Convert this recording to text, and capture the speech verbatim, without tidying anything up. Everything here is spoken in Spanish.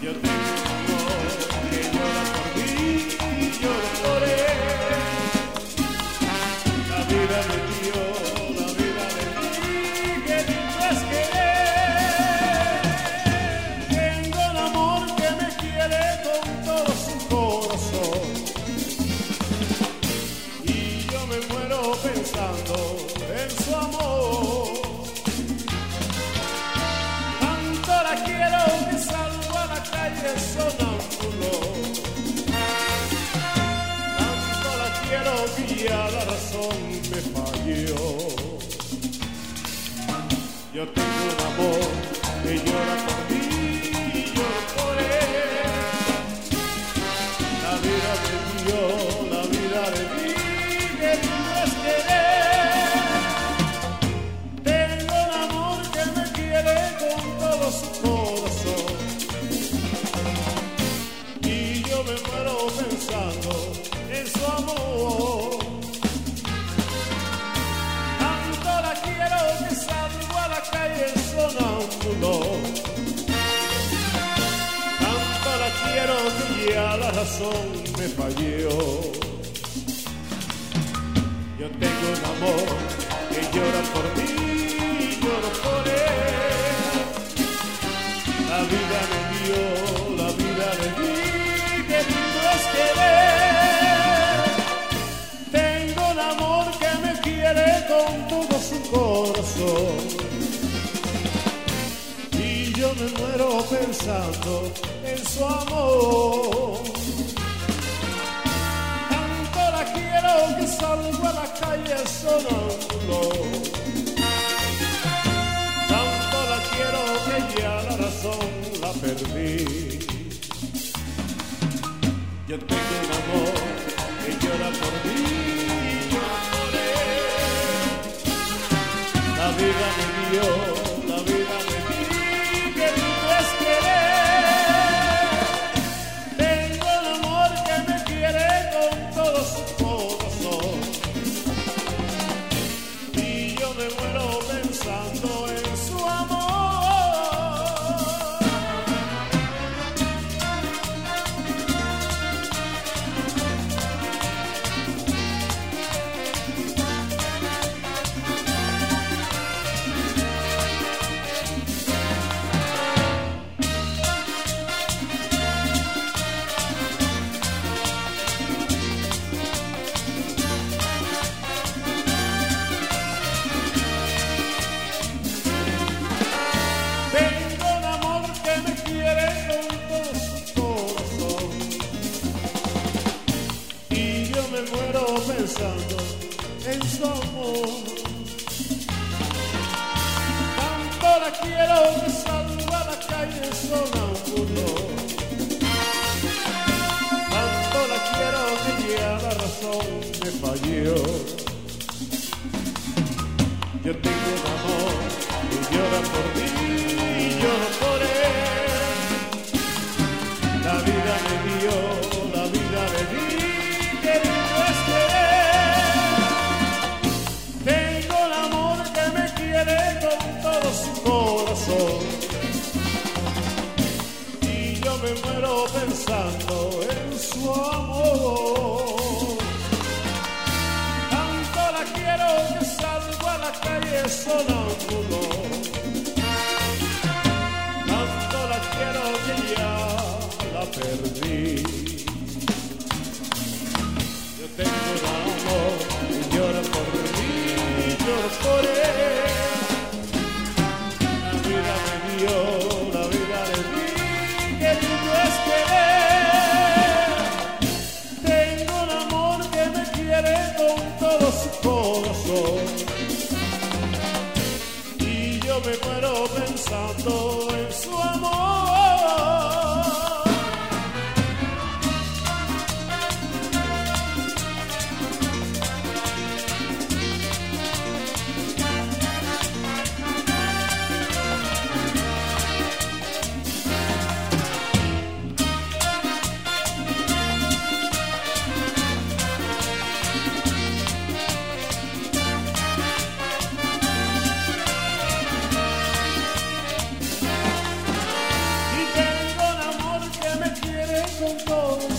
Yo tengo un amor que llora por mí y lloro por él. La vida me dio, la vida me di, que lindo es querer. Tengo un amor que me quiere con todo su corazón. Y yo me muero pensando en su amor. Tanto la quiero que salgo a la calle sonámbulo. Tanto la quiero que ya la razón me falló. Yo tengo un amor que llora por mí y lloro por él. La vida me dio, la vida le di, que lindo es querer. Tengo un amor que me quiere con todo su corazón. Y yo me muero pensando en su amor. Tanto la quiero que salgo a la calle sonámbulo. Tanto la quiero que ya la razón me falló. Yo tengo un amor que llora por mí y lloro por él. La vida me dio, la vida le di, que lindo es querer. Tengo un amor que me quiere con todo su corazón. Y yo me muero pensando en su amor. Tanto la quiero que salgo a la calle sonámbulo. Tanto la quiero que ya la razón la perdí. Yo tengo un amor que llora por mí y llora por él. La vida me dio, la vida me di, que lindo es querer. Tengo un amor que me quiere con todo su corazón. Y yo me muero pensando en su amor. Tengo un amor que me quiere con todo su corazón. Y yo me muero pensando en su amor. Tanto la quiero que salgo a la calle sonámbulo. Tanto la quiero que ya la razón me falló. Yo tengo un amor que llora por mí y lloro por él. La vida me dio, la vida le di, que lindo es querer. Tengo un amor que me quiere con todo su corazón. Y yo me muero pensando en su amor. Tanto la quiero que salgo a la calle sonámbulo. Tanto la quiero que ya la perdí. Yo tengo un amor que llora por mí y lloro por él. La vida me dio, la vida le di, que lindo es querer. Tengo un amor que me quiere con todo su corazón. Y yo me muero pensando en su amor. en todo